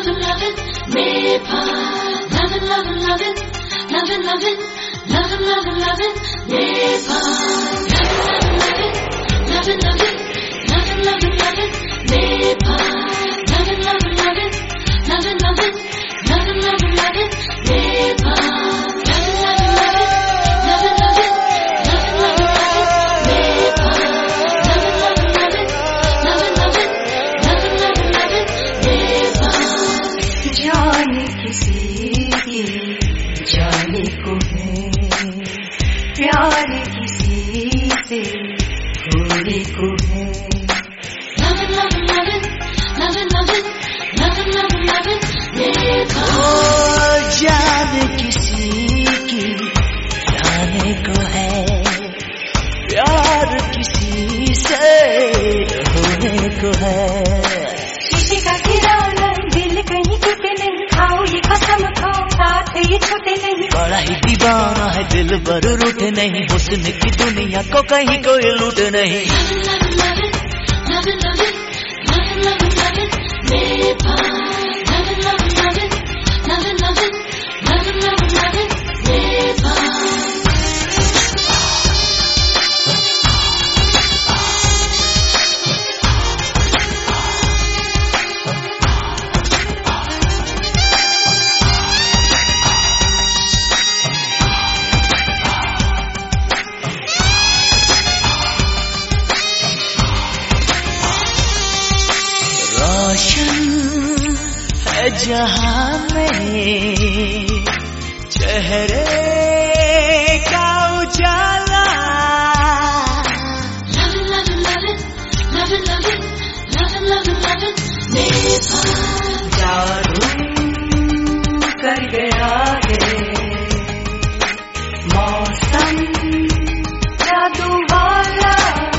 जाने किसी की जाने को है, प्यार किसी से होने को है। जाने किसी की जाने को है, प्यार किसी से होने को है। किसी का खिलौना दिल कहीं टूटे नहीं, खाओ ये कसम खाओ साथ ये छूटे नहीं। बड़ा ही दीवाना है दिल पर रूठे नहीं, हुस्न की दुनिया को कहीं कोई लूट नहीं। रोशन है जहां में चेहरे का उजाला, जादू कर गया है मौसम जादू वाला।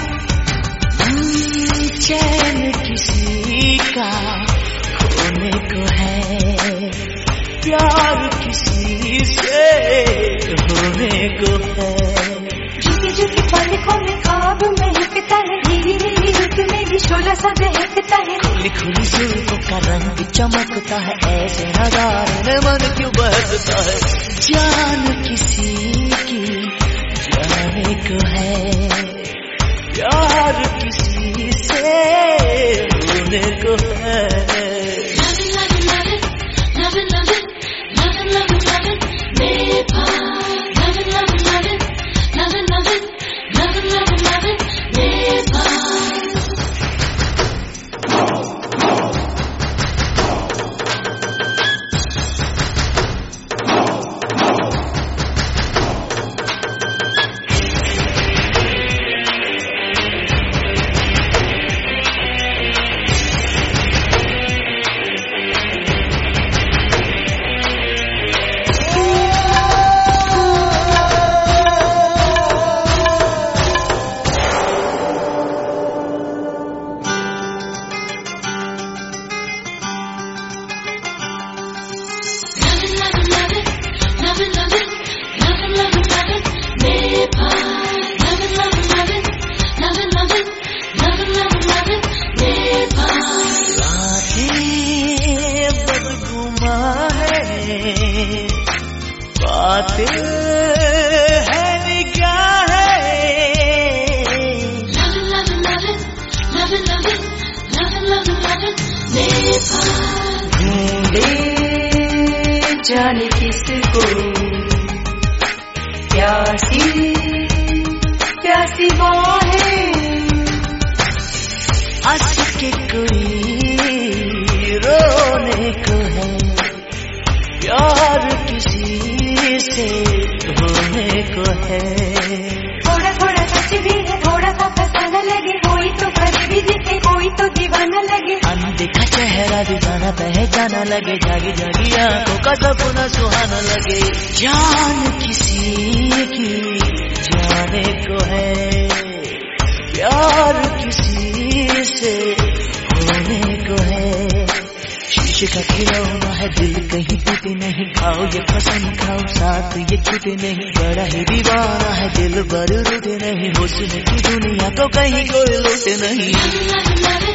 चैन किसी का खोने को है, प्यार किसी से होने को है। झुकी झुकी पलकों में ख्वाब महकता है, धीरे धीरे रुत में भी शोला सा बहकता है। खुली खुली जुल्फों का रंग चमकता है, ऐसे नजारे में मन क्यों बहकता है। जान किसी की जाने को है, प्यार किसी से होने को है। बातें है निगाहें, ढूंढे जाने किसको प्यासी प्यासी बाहें। हंस के कोई रोने को है, प्यार किसी से होने को है। थोड़ा थोड़ा सच भी है, थोड़ा सा फसाना लगे, कोई तो कभी भी दिखे, कोई तो दीवाना लगे। अनदेखा चेहरा दीवाना पहचाना लगे, जागी जागी आंखों का सपना सुहाना लगे। जान किसी की जाने को है, प्यार किसी से होने को है। शीशे का खिलौना है दिल कहीं टूटे नहीं, खाओ ये कसम खाओ साथ ये छूटे नहीं। बड़ा ही दीवाना है दिल पर रूठे नहीं, हुस्न की दुनिया तो कहीं कोई लूटे नहीं।